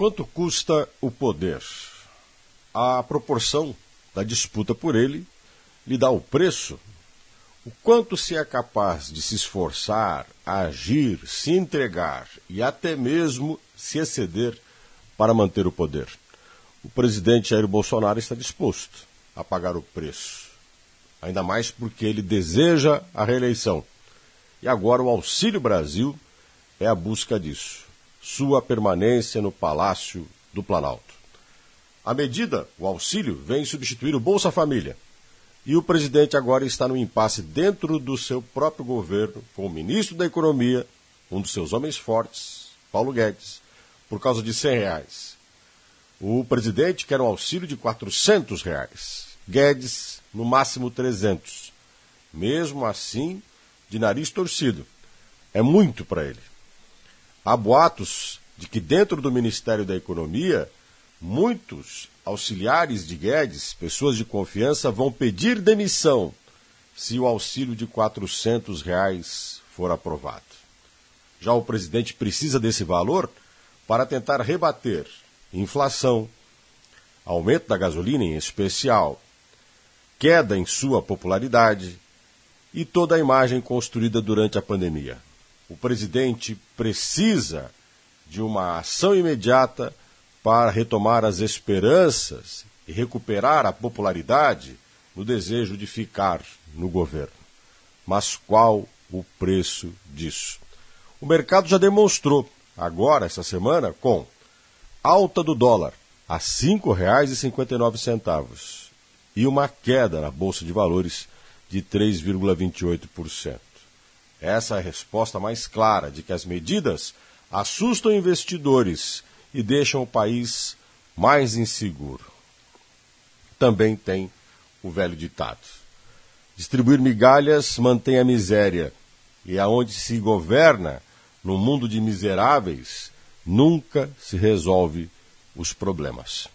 Quanto custa o poder? A proporção da disputa por ele lhe dá o preço. O quanto se é capaz de se esforçar, agir, se entregar e até mesmo se exceder para manter o poder. O presidente Jair Bolsonaro está disposto a pagar o preço. Ainda mais porque ele deseja a reeleição. E agora o Auxílio Brasil é a busca disso. Sua permanência no Palácio do Planalto. A medida, o auxílio, vem substituir o Bolsa Família. E o presidente agora está no impasse dentro do seu próprio governo, com o ministro da Economia, um dos seus homens fortes, Paulo Guedes, por causa de R$100. O presidente quer um auxílio de R$400. Guedes, no máximo 300. Mesmo assim, de nariz torcido. É muito para ele. Há boatos de que dentro do Ministério da Economia, muitos auxiliares de Guedes, pessoas de confiança, vão pedir demissão se o auxílio de R$400 for aprovado. Já o presidente precisa desse valor para tentar rebater inflação, aumento da gasolina em especial, queda em sua popularidade e toda a imagem construída durante a pandemia. O presidente precisa de uma ação imediata para retomar as esperanças e recuperar a popularidade no desejo de ficar no governo. Mas qual o preço disso? O mercado já demonstrou, agora, essa semana, com alta do dólar a R$ 5,59 e uma queda na Bolsa de Valores de 3,28%. Essa é a resposta mais clara de que as medidas assustam investidores e deixam o país mais inseguro. Também tem o velho ditado: distribuir migalhas mantém a miséria, e aonde se governa no mundo de miseráveis, nunca se resolve os problemas.